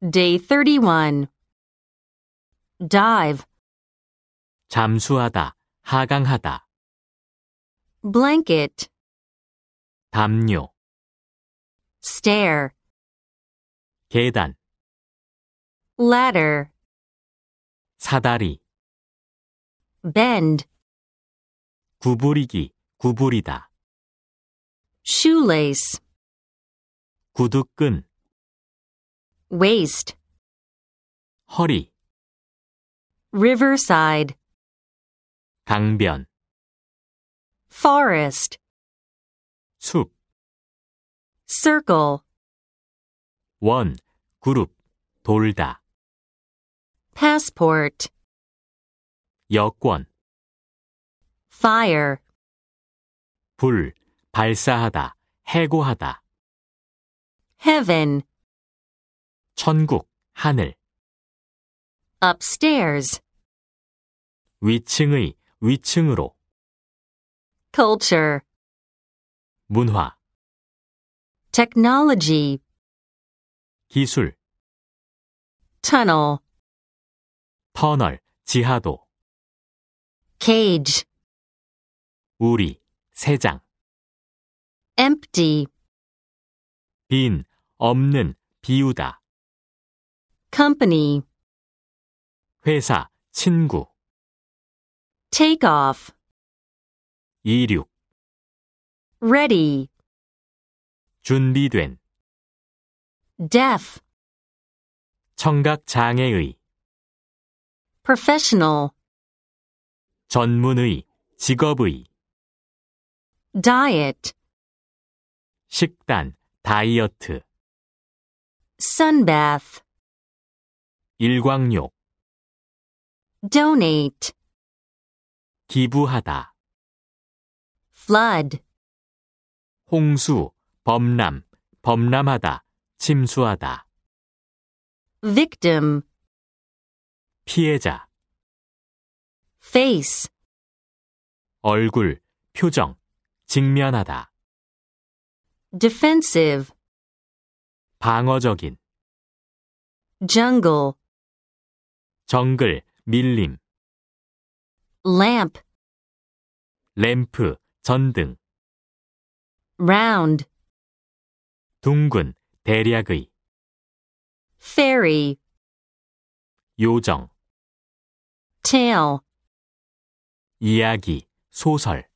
Day 31. Dive, 잠수하다, 하강하다. blanket, 담요, stair, 계단, ladder, 사다리, bend, 구부리기, 구부리다. shoelace, 구두끈, waist, 허리, riverside, 강변, forest, 숲, circle, 원, 그룹, 돌다. passport, 여권, fire, 불, 발사하다, 해고하다. heaven, 천국, 하늘. upstairs, 위층의, 위층으로. culture, 문화, technology, 기술, tunnel, 터널, 지하도. cage, 우리, 새장. empty, 빈, 없는, 비우다. company, 회사, 친구. take off, 이륙, ready, 준비된. deaf, 청각장애의. professional, 전문의, 직업의. diet, 식단, 다이어트. sunbath, 일광욕. donate, 기부하다. flood, 홍수, 범람, 범람하다, 침수하다. victim, 피해자. face, 얼굴, 표정, 직면하다. defensive, 방어적인. jungle, 정글, 밀림. lamp, 램프, 전등. round, 둥근, 대략의. fairy, 요정. tale, 이야기, 소설.